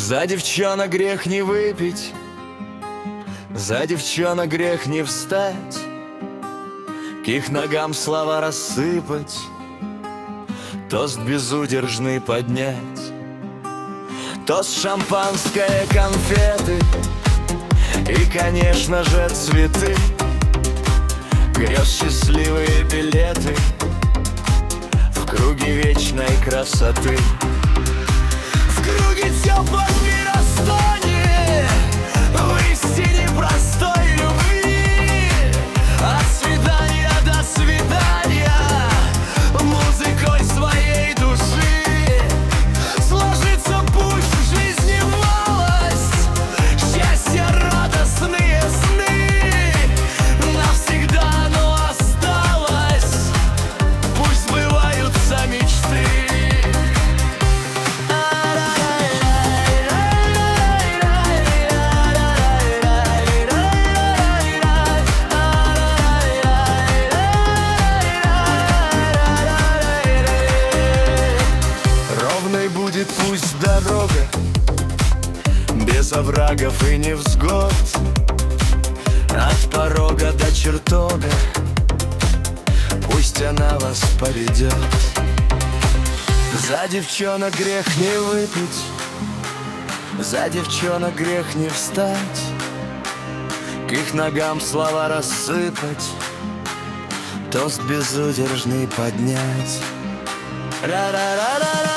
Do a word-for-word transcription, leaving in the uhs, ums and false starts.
За девчонок грех не выпить, за девчонок грех не встать, к их ногам слова рассыпать, тост безудержный поднять. Тост шампанское, конфеты и, конечно же, цветы, грез счастливые билеты в круге вечной красоты. В круге теплом миростония, в истине простой любви. От свидания до свидания музыкой своей души сложится пусть в жизни малость, счастье, радостные сны. Навсегда оно осталось, пусть сбываются мечты. Будет пусть дорога, без оврагов и невзгод, от порога до чертога, пусть она вас поведет. За девчонок грех не выпить, за девчонок грех не встать, к их ногам слова рассыпать, тост безудержный поднять. Ра-ра-ра-ра-ра.